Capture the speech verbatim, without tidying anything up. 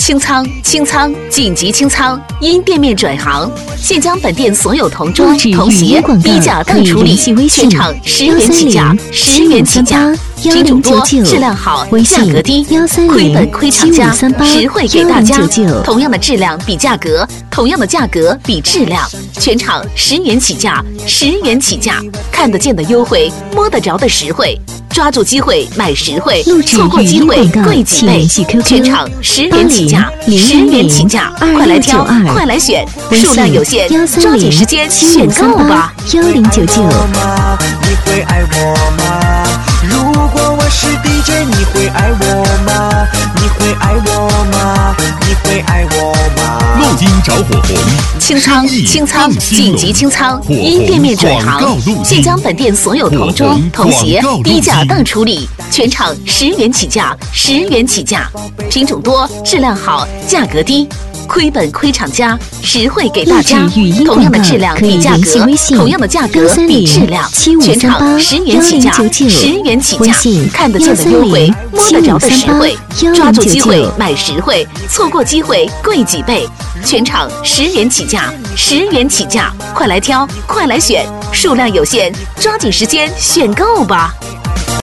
清仓，清仓，紧急清仓！因店面转行，现将本店所有童装、童鞋低价特处理，全场十元起价，十元起价。品种多，质量好，价格低，亏本亏厂家，实惠给大家。同样的质量比价格，同样的价格比质量，全场十元起价，十元起价，看得见的优惠，摸得着的实惠。抓住机会买实惠，错过机会贵几倍。全场十元起价，十元起价，快来挑，快来选，数量有限，抓紧时间选购吧。 幺零九九。 你会爱我吗？如果我是 D J， 你会爱我吗？你会爱我吗？你会爱我吗？ 录音着火红， 清仓，清仓，紧急清仓！因店面转行，现将本店所有童装、童鞋低价特处理，全场十元起价，十元起价。品种多，质量好，价格低。亏本亏厂家，实惠给大家。同样的质量比价格，同样的价格比质量，全场十元起价，十元起价。看得见的优惠，摸得着的实惠，抓住机会买实惠，错过机会贵几倍。全场十元起价，十元起价，快来挑，快来选，数量有限，抓紧时间选购吧。